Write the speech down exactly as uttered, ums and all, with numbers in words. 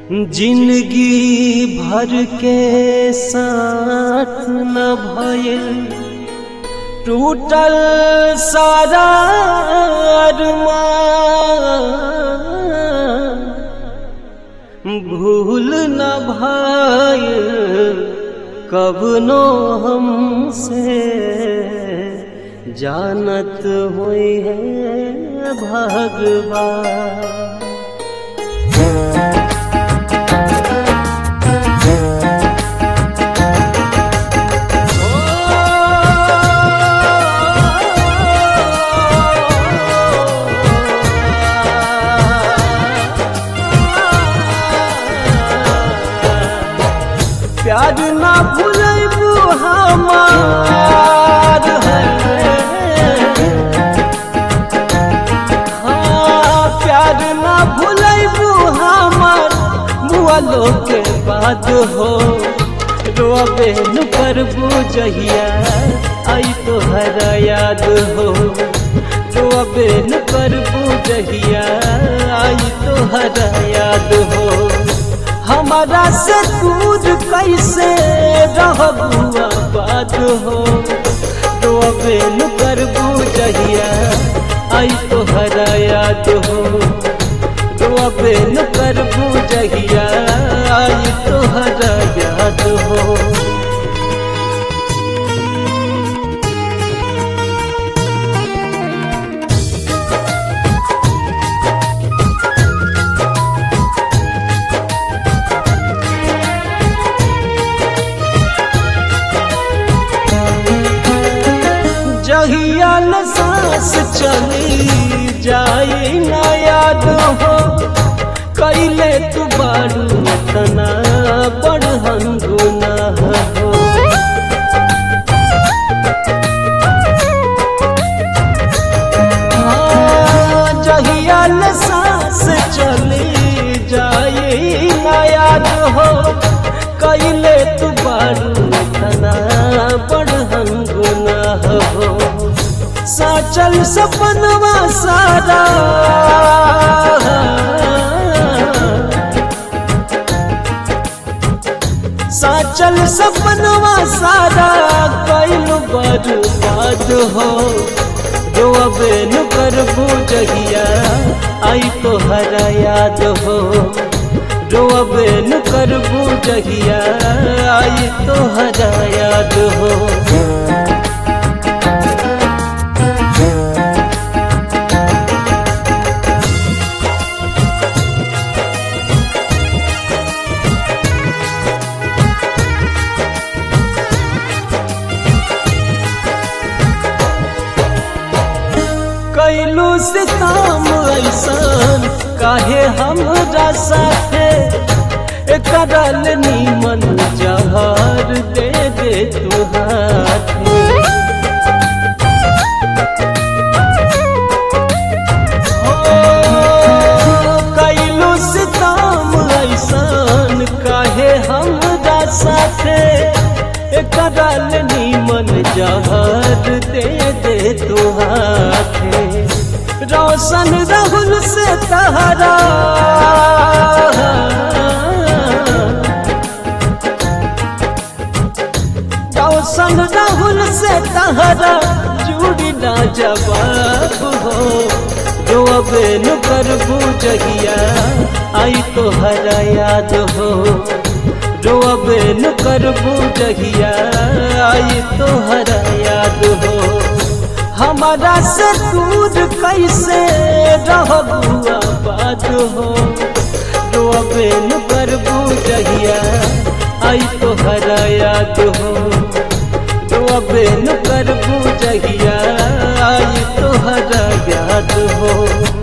जिंदगी भर के साथ न भइल टूटल सारा अरमान भूल न भइल कबनो हमसे जानत हुई है भगवान। प्यार ना भूलबू हमार है, हाँ प्यार ना भूलबू हमार मुआलो के बाद हो रोबे न करबू जहिया आई तोहरा याद हो रोबे न करबू जहिया आई तोहरा याद हो। हमारा से दूर कैसे रहबू आबाद हो रोबे न करबू जहिया आई तोहरा याद हो रोबे न करबू जहिया आई तोहरा याद हो। जहिया न सांस चली जाए ना याद हो कैले तू बारू तना बड़हन गुनाह हो। हाँ जहिया न सांस चली जाए ना याद हो कैले तू बारू तना बड़हन गुनाह हो। साचल सपनवा सारा साचल सपनवा सारा कैलू बर्बाद हो रोबे न करबू जहिया आई तोहरा याद हो रोबे न करबू जहिया आई तोहरा याद हो। कैलू से काम ऐसन काहे हमरा साथे करल नीमन जहर दे दे तू हाथे। कैलू से काम ऐसन काहे हमरा साथे करल नीमन जहर दे दे तू हाथे। रोशन राहुल से तहरा रोशन राहुल से तहरा जुड़ी ना जवाब हो रोबे न करबू जहिया आई तोहरा याद हो रोबे न करबू जहिया आई तोहरा याद हो। हमारा से दूर कैसे रहबू आबाद हो रोबे न करबू जहिया आई तोहरा याद हो रोबे न करबू जहिया आई तोहरा याद हो।